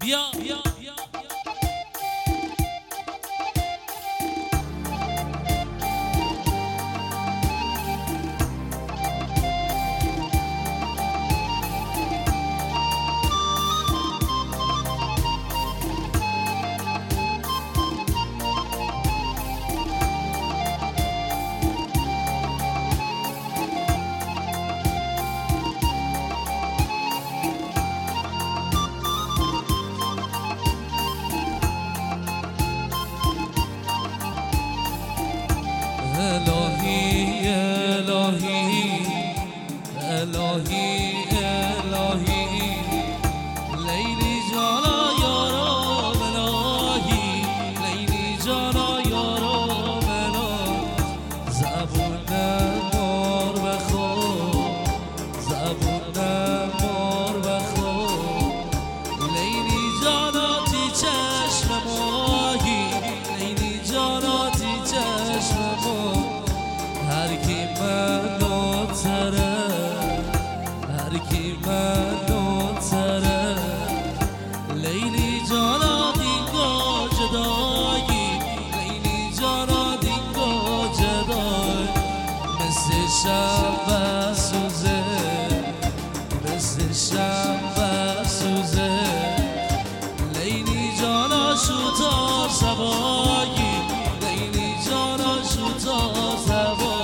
بیا بیا الهی الهی الهی الهی لیلی جانا یارم الهی لیلی جانا یارم الهی زبون مار بخور زبون مار بخور لیلی جانا تی چشم ماهی لیلی جانا تی چشم ماهی هر کی منو تره هر کی منو تره لیلی جانا دینگا جدایی لیلی جانا دینگا جدایی مثل شب سوزه مثل شب سوزه لیلی جانا شوتا سبایی لیلی جانا شوتا سبایی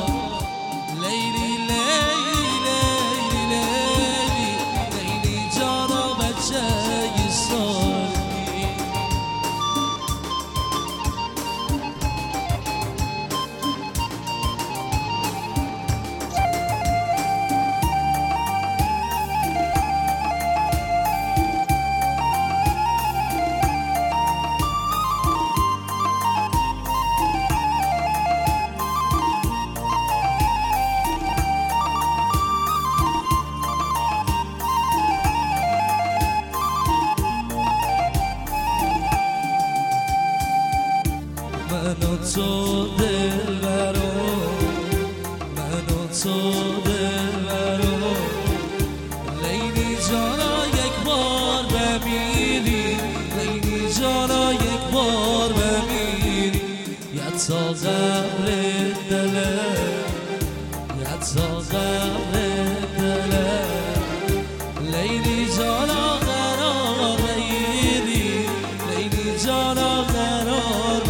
من و تو دلبرو من و تو دلبرو لیلی جانا یک بار بمیری لیلی جانا یک بار بمیری یا تا قبر دله یا تا قبر دله لیلی جانا قرار بگیری لیلی جانا قرار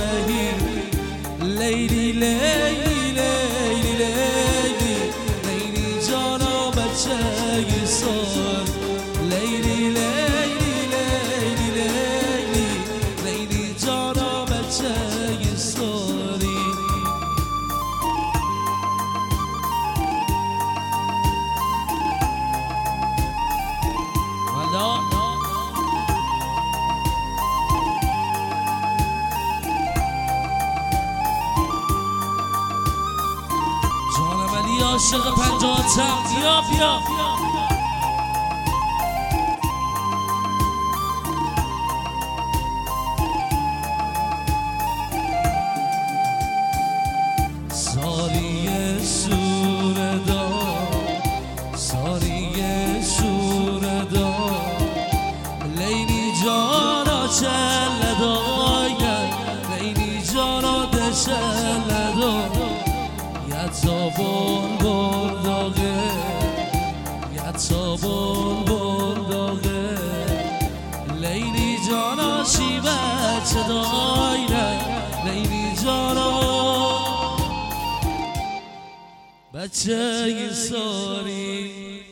لیلی لیلی لیلی لیلی لیلی جانا بچه سال لیلی لیلی لیلی لیلی لیلی جانا بچه سالی حالا عاشق 50 بیا بیا سالی سوردا سالی سوردا لیلی جانا چلدای لیلی جانا دشلدای تا بول داغه یا تا بول داغه لیلی جانا شی بچه دایره لیلی جانا بچه ساری